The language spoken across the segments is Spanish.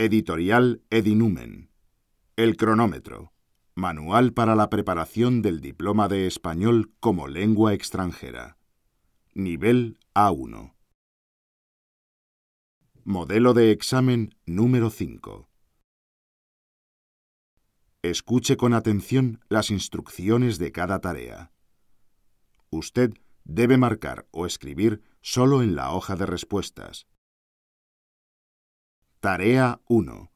Editorial Edinumen. El cronómetro. Manual para la preparación del diploma de español como lengua extranjera. Nivel A1. Modelo de examen número 5. Escuche con atención las instrucciones de cada tarea. Usted debe marcar o escribir solo en la hoja de respuestas. Tarea 1.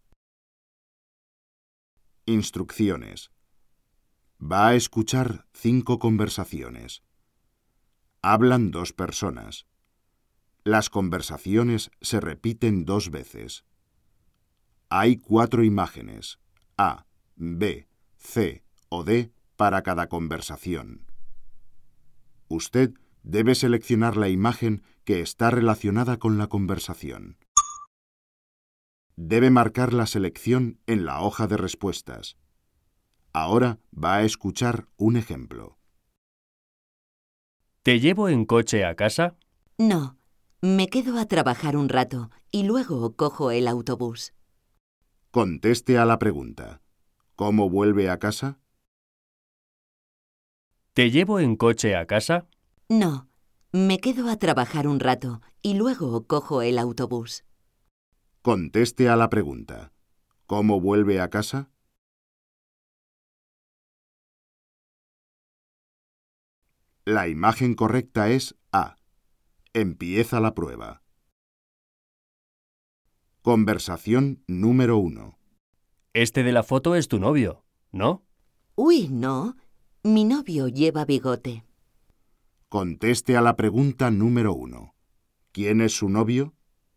Instrucciones. Va a escuchar 5 conversaciones. Hablan 2 personas. Las conversaciones se repiten 2 veces. Hay 4 imágenes, A, B, C o D, para cada conversación. Usted debe seleccionar la imagen que está relacionada con la conversación. Debe marcar la selección en la hoja de respuestas. Ahora va a escuchar un ejemplo. ¿Te llevo en coche a casa? No, me quedo a trabajar un rato y luego cojo el autobús. Conteste a la pregunta. ¿Cómo vuelve a casa? ¿Te llevo en coche a casa? No, me quedo a trabajar un rato y luego cojo el autobús. Conteste a la pregunta. ¿Cómo vuelve a casa? La imagen correcta es A. Empieza la prueba. Conversación número 1. Este de la foto es tu novio, ¿no? Uy, no, mi novio lleva bigote. Conteste a la pregunta número 1. ¿Quién es su novio?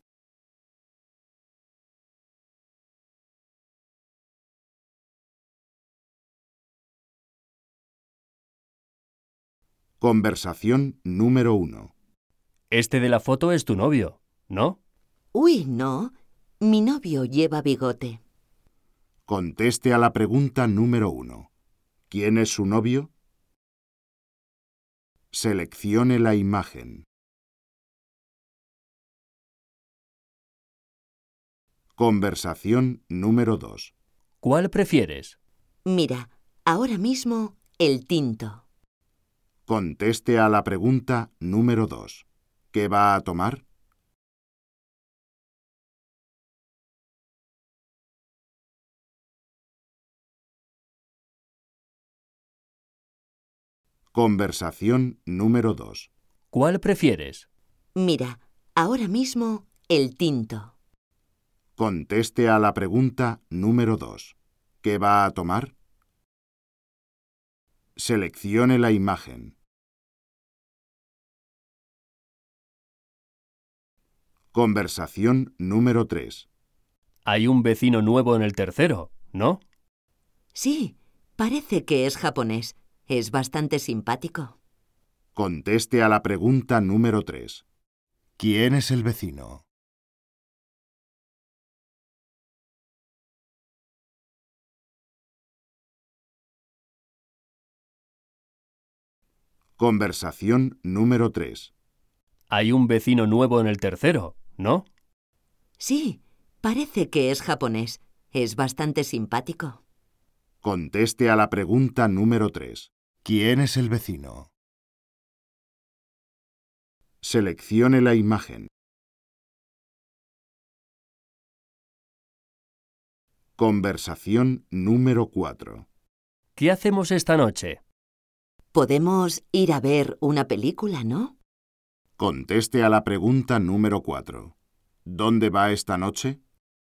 Conversación número 1. Este de la foto es tu novio, ¿no? Uy, no, mi novio lleva bigote. Conteste a la pregunta número 1. ¿Quién es su novio? Seleccione la imagen. Conversación número 2. ¿Cuál prefieres? Mira, ahora mismo el tinto. Conteste a la pregunta número 2. ¿Qué va a tomar? Conversación número 2. ¿Cuál prefieres? Mira, ahora mismo el tinto. Conteste a la pregunta número 2. ¿Qué va a tomar? Seleccione la imagen. Conversación número 3. Hay un vecino nuevo en el tercero, ¿no? Sí, parece que es japonés. Es bastante simpático. Conteste a la pregunta número 3. ¿Quién es el vecino? Conversación número 3. Hay un vecino nuevo en el tercero, ¿no? Sí, parece que es japonés. Es bastante simpático. Conteste a la pregunta número 3. ¿Quién es el vecino? Seleccione la imagen. Conversación número 4. ¿Qué hacemos esta noche? Podemos ir a ver una película, ¿no? Conteste a la pregunta número 4. ¿Dónde va esta noche?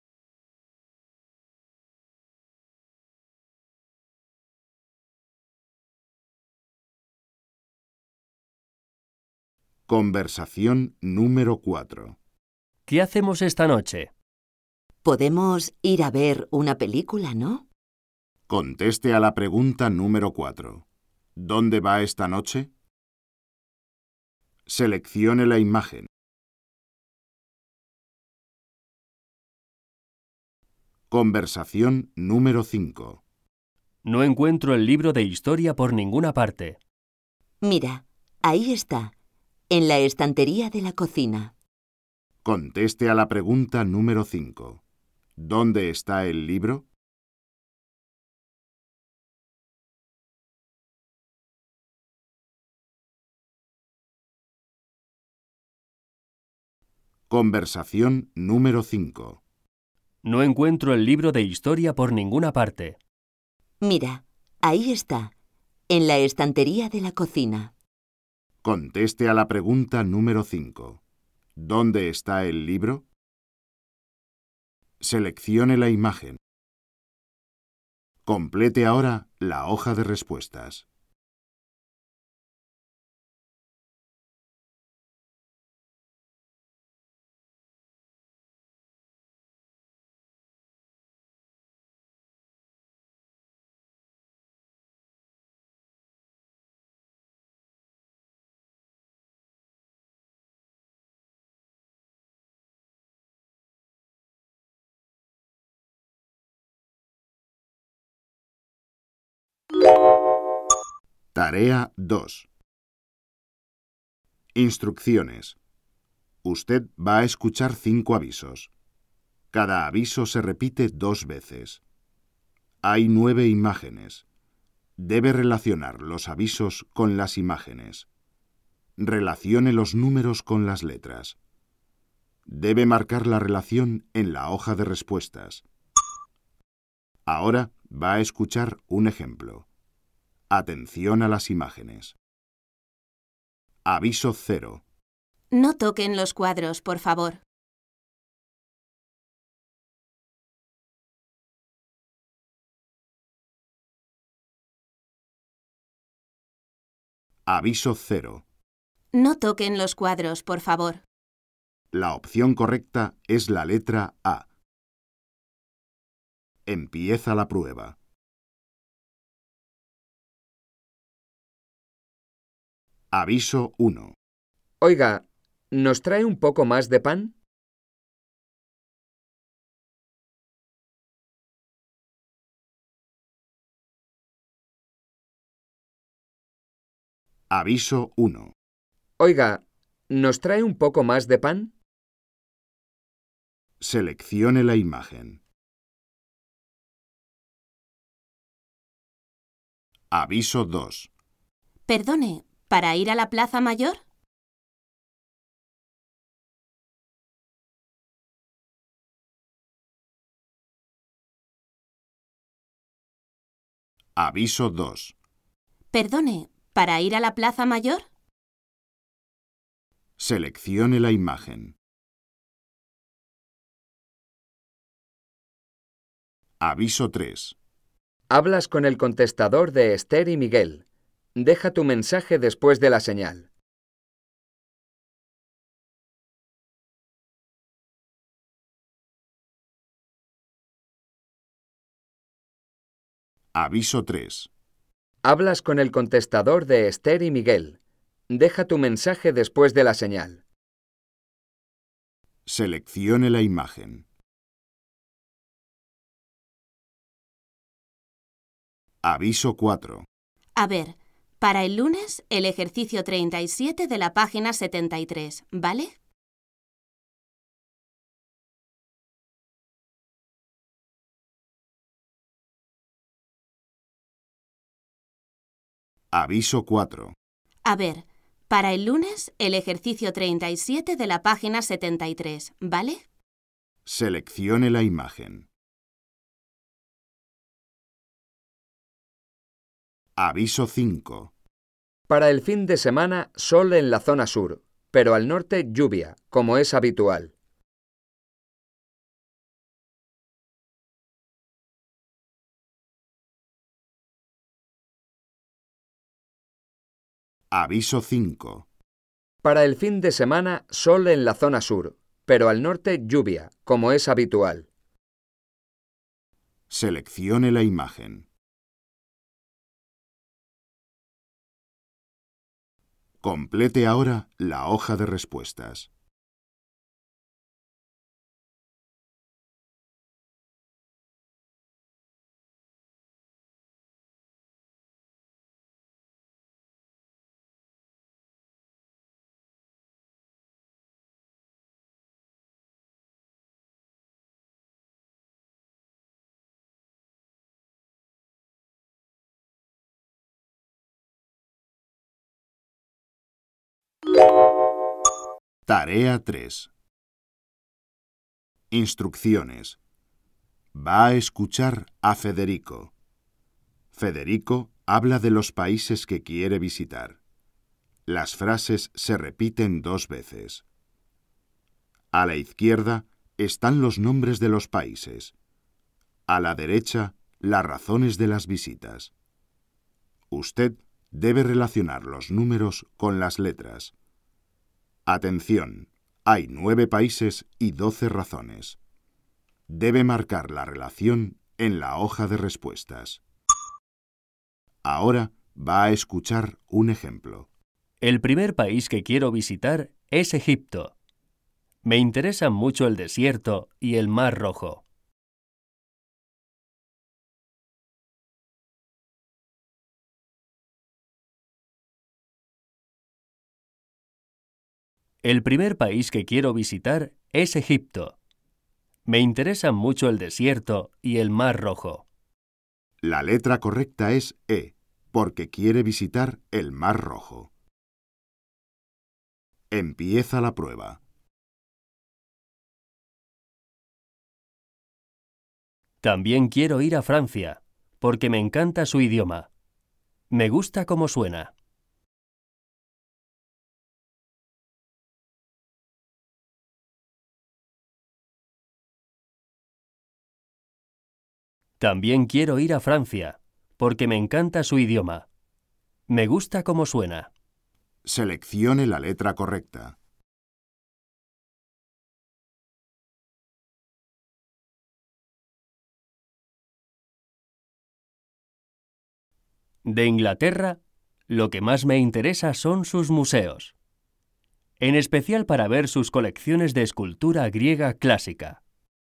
Conversación número 4. ¿Qué hacemos esta noche? Podemos ir a ver una película, ¿no? Conteste a la pregunta número 4. ¿Dónde va esta noche? Seleccione la imagen. Conversación número 5. No encuentro el libro de historia por ninguna parte. Mira, ahí está, en la estantería de la cocina. Conteste a la pregunta número 5. ¿Dónde está el libro? Conversación número 5. No encuentro el libro de historia por ninguna parte. Mira, ahí está, en la estantería de la cocina. Conteste a la pregunta número 5. ¿Dónde está el libro? Seleccione la imagen. Complete ahora la hoja de respuestas. Tarea 2. Instrucciones. Usted va a escuchar 5 avisos. Cada aviso se repite 2 veces. Hay 9 imágenes. Debe relacionar los avisos con las imágenes. Relacione los números con las letras. Debe marcar la relación en la hoja de respuestas. Ahora va a escuchar un ejemplo. Atención a las imágenes. Aviso 0. No toquen los cuadros, por favor. Aviso 0. No toquen los cuadros, por favor. La opción correcta es la letra A. Empieza la prueba. Aviso 1. Oiga, ¿nos trae un poco más de pan? Aviso 1. Oiga, ¿nos trae un poco más de pan? Seleccione la imagen. Aviso 2. Perdone, ¿para ir a la Plaza Mayor? Aviso 2. Perdone, ¿para ir a la Plaza Mayor? Seleccione la imagen. Aviso 3. Hablas con el contestador de Esther y Miguel. Deja tu mensaje después de la señal. Aviso 3. Hablas con el contestador de Esther y Miguel. Deja tu mensaje después de la señal. Seleccione la imagen. Aviso 4. A ver, para el lunes, el ejercicio 37 de la página 73, ¿vale? Aviso 4. A ver, para el lunes, el ejercicio 37 de la página 73, ¿vale? Seleccione la imagen. Aviso 5. Para el fin de semana, sol en la zona sur, pero al norte lluvia, como es habitual. Aviso 5. Para el fin de semana, sol en la zona sur, pero al norte lluvia, como es habitual. Seleccione la imagen. Complete ahora la hoja de respuestas. Tarea 3. Instrucciones. Va a escuchar a Federico. Federico habla de los países que quiere visitar. Las frases se repiten 2 veces. A la izquierda están los nombres de los países. A la derecha, las razones de las visitas. Usted debe relacionar los números con las letras. Atención, hay 9 países y 12 razones. Debe marcar la relación en la hoja de respuestas. Ahora va a escuchar un ejemplo. El primer país que quiero visitar es Egipto. Me interesan mucho el desierto y el Mar Rojo. El primer país que quiero visitar es Egipto. Me interesan mucho el desierto y el Mar Rojo. La letra correcta es E, porque quiere visitar el Mar Rojo. Empieza la prueba. También quiero ir a Francia, porque me encanta su idioma. Me gusta cómo suena. También quiero ir a Francia, porque me encanta su idioma. Me gusta cómo suena. Seleccione la letra correcta. De Inglaterra, lo que más me interesa son sus museos, en especial para ver sus colecciones de escultura griega clásica.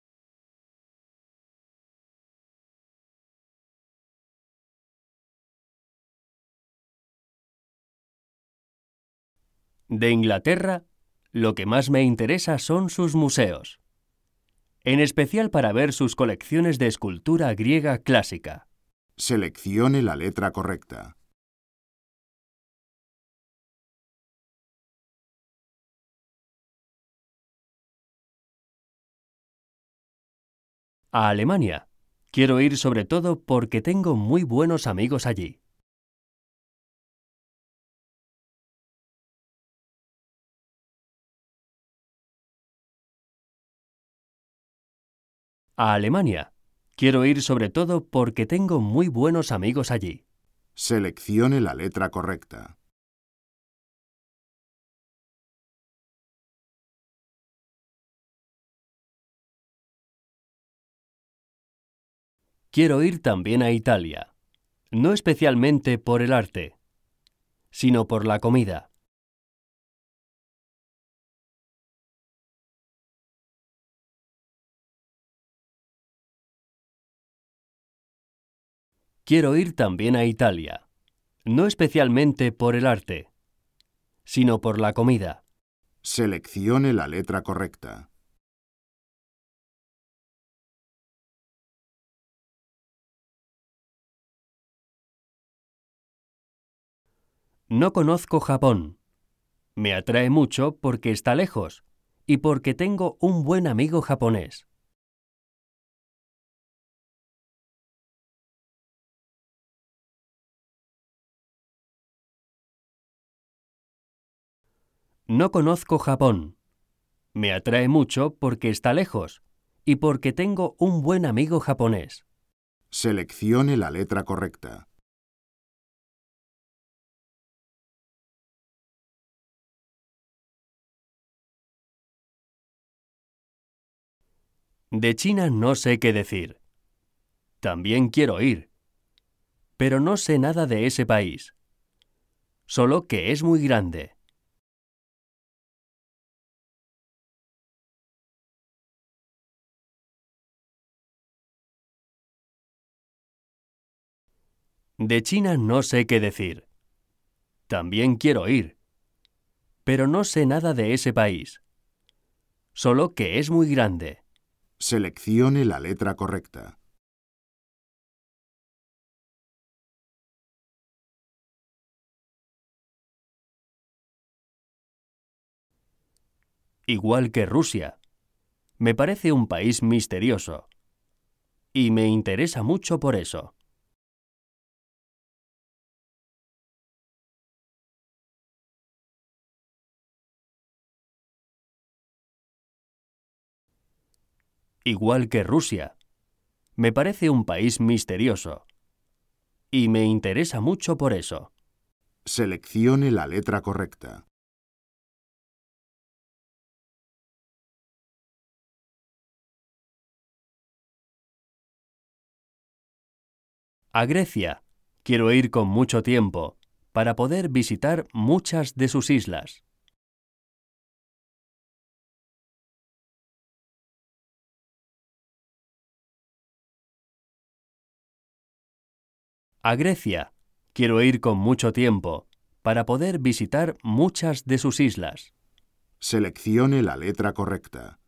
De Inglaterra, lo que más me interesa son sus museos, en especial para ver sus colecciones de escultura griega clásica. Seleccione la letra correcta. A Alemania. Quiero ir sobre todo porque tengo muy buenos amigos allí. A Alemania. Quiero ir sobre todo porque tengo muy buenos amigos allí. Seleccione la letra correcta. Quiero ir también a Italia, no especialmente por el arte, sino por la comida. Quiero ir también a Italia, no especialmente por el arte, sino por la comida. Seleccione la letra correcta. No conozco Japón. Me atrae mucho porque está lejos y porque tengo un buen amigo japonés. No conozco Japón. Me atrae mucho porque está lejos y porque tengo un buen amigo japonés. Seleccione la letra correcta. De China no sé qué decir. También quiero ir, pero no sé nada de ese país. Solo que es muy grande. De China no sé qué decir. También quiero ir, pero no sé nada de ese país. Solo que es muy grande. Seleccione la letra correcta. igual que Rusia. Me parece un país misterioso. Y me interesa mucho por eso. Igual que Rusia. Me parece un país misterioso. Y me interesa mucho por eso. Seleccione la letra correcta. A Grecia. Quiero ir con mucho tiempo, para poder visitar muchas de sus islas. A Grecia. Quiero ir con mucho tiempo, para poder visitar muchas de sus islas. Seleccione la letra correcta.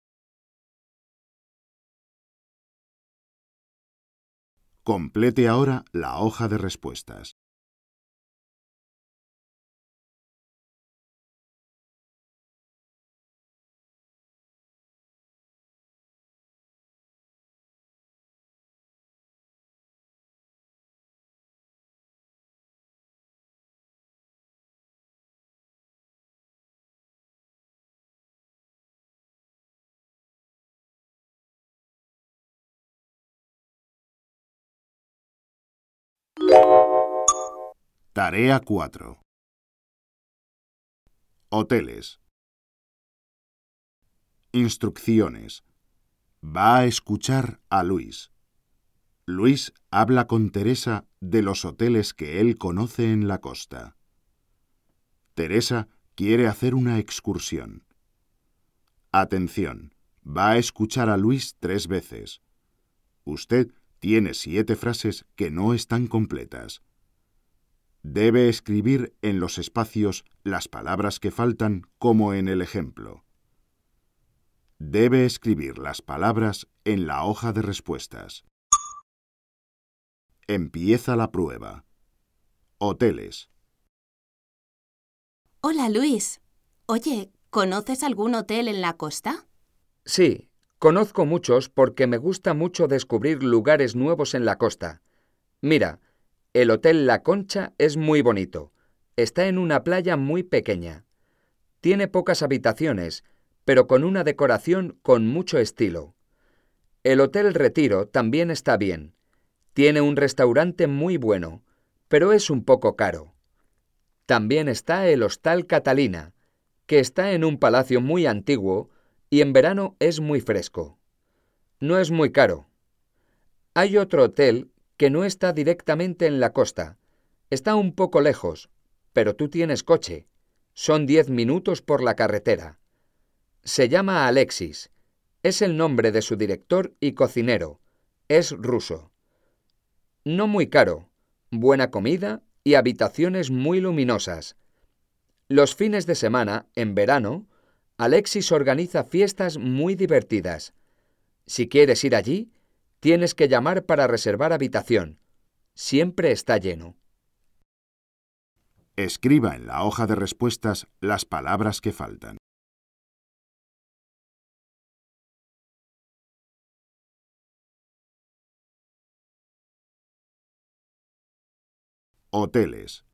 Complete ahora la hoja de respuestas. Tarea 4. Hoteles. Instrucciones. Va a escuchar a Luis. Luis habla con Teresa de los hoteles que él conoce en la costa. Teresa quiere hacer una excursión. Atención, va a escuchar a Luis 3 veces. Usted tiene 7 frases que no están completas. Debe escribir en los espacios las palabras que faltan como en el ejemplo. Debe escribir las palabras en la hoja de respuestas. Empieza la prueba. Hoteles. Hola, Luis. Oye, ¿conoces algún hotel en la costa? Sí, conozco muchos porque me gusta mucho descubrir lugares nuevos en la costa. Mira, el Hotel La Concha es muy bonito. Está en una playa muy pequeña. Tiene pocas habitaciones, pero con una decoración con mucho estilo. El Hotel Retiro también está bien. Tiene un restaurante muy bueno, pero es un poco caro. También está el Hostal Catalina, que está en un palacio muy antiguo y en verano es muy fresco. No es muy caro. Hay otro hotel que no está directamente en la costa. Está un poco lejos, pero tú tienes coche. Son 10 minutos por la carretera. Se llama Alexis. Es el nombre de su director y cocinero. Es ruso. No muy caro. Buena comida y habitaciones muy luminosas. Los fines de semana, en verano, Alexis organiza fiestas muy divertidas. Si quieres ir allí, tienes que llamar para reservar habitación. Siempre está lleno. Escriba en la hoja de respuestas las palabras que faltan. Hoteles.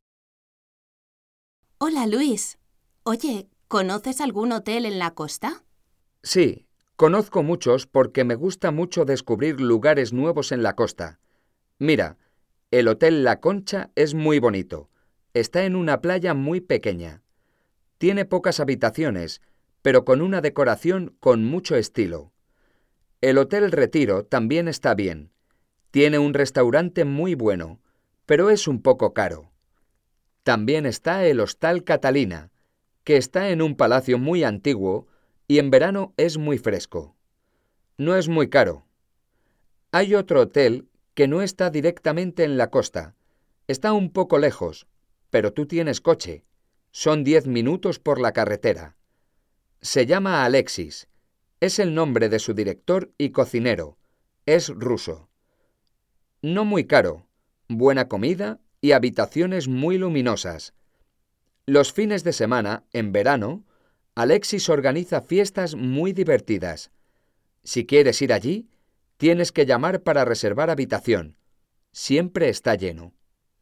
Hola, Luis. Oye, ¿conoces algún hotel en la costa? Sí, conozco muchos porque me gusta mucho descubrir lugares nuevos en la costa. Mira, el Hotel La Concha es muy bonito. Está en una playa muy pequeña. Tiene pocas habitaciones, pero con una decoración con mucho estilo. El Hotel Retiro también está bien. Tiene un restaurante muy bueno, pero es un poco caro. También está el Hostal Catalina, que está en un palacio muy antiguo y en verano es muy fresco. No es muy caro. Hay otro hotel que no está directamente en la costa. Está un poco lejos, pero tú tienes coche. Son 10 minutos por la carretera. Se llama Alexis. Es el nombre de su director y cocinero. Es ruso. No muy caro. Buena comida y habitaciones muy luminosas. Los fines de semana, en verano, Alexis organiza fiestas muy divertidas. Si quieres ir allí, tienes que llamar para reservar habitación. Siempre está lleno.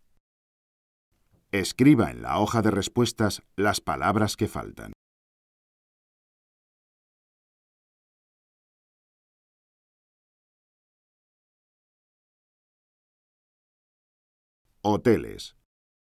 Escriba en la hoja de respuestas las palabras que faltan. Hoteles.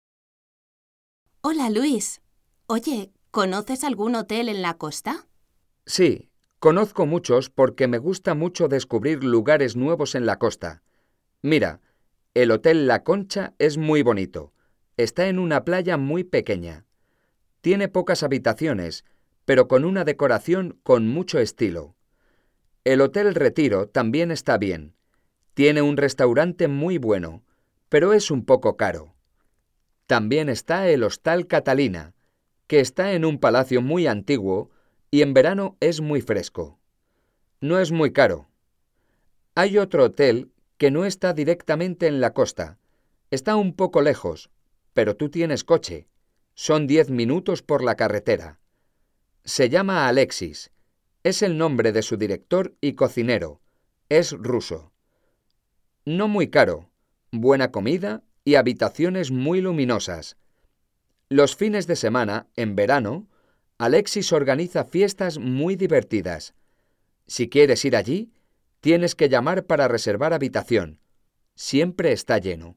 Hola, Luis. Oye, ¿conoces algún hotel en la costa? Sí, conozco muchos porque me gusta mucho descubrir lugares nuevos en la costa. Mira, el Hotel La Concha es muy bonito. Está en una playa muy pequeña. Tiene pocas habitaciones, pero con una decoración con mucho estilo. El Hotel Retiro también está bien. Tiene un restaurante muy bueno, pero es un poco caro. También está el Hostal Catalina, que está en un palacio muy antiguo y en verano es muy fresco. No es muy caro. Hay otro hotel que no está directamente en la costa. Está un poco lejos, pero tú tienes coche. Son 10 minutos por la carretera. Se llama Alexis. Es el nombre de su director y cocinero. Es ruso. No muy caro. Buena comida y habitaciones muy luminosas. Los fines de semana, en verano, Alexis organiza fiestas muy divertidas. Si quieres ir allí, tienes que llamar para reservar habitación. Siempre está lleno.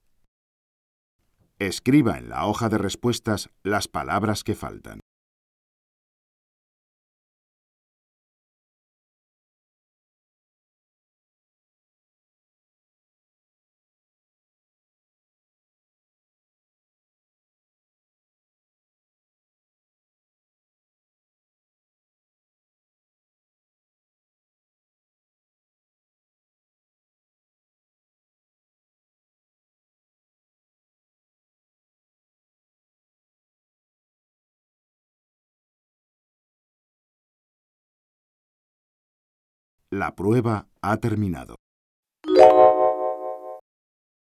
Escriba en la hoja de respuestas las palabras que faltan. La prueba ha terminado.